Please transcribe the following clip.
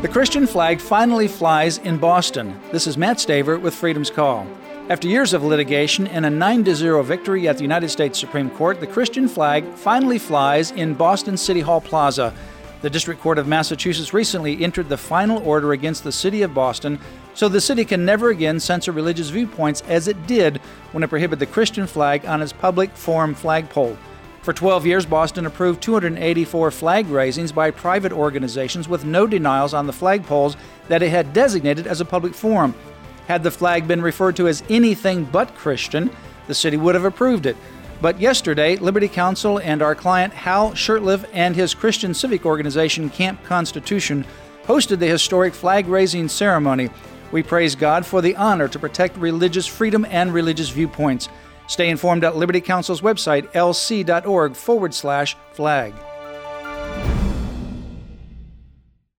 The Christian flag finally flies in Boston. This is Matt Staver with Freedom's Call. After years of litigation and a 9-0 victory at the United States Supreme Court, the Christian flag finally flies in Boston City Hall Plaza. The District Court of Massachusetts recently entered the final order against the city of Boston, so the city can never again censor religious viewpoints as it did when it prohibited the Christian flag on its public forum flagpole. For 12 years, Boston approved 284 flag raisings by private organizations with no denials on the flagpoles that it had designated as a public forum. Had the flag been referred to as anything but Christian, the city would have approved it. But yesterday, Liberty Counsel and our client Hal Shurtleff and his Christian civic organization Camp Constitution hosted the historic flag-raising ceremony. We praise God for the honor to protect religious freedom and religious viewpoints. Stay informed at Liberty Counsel's website, lc.org/flag.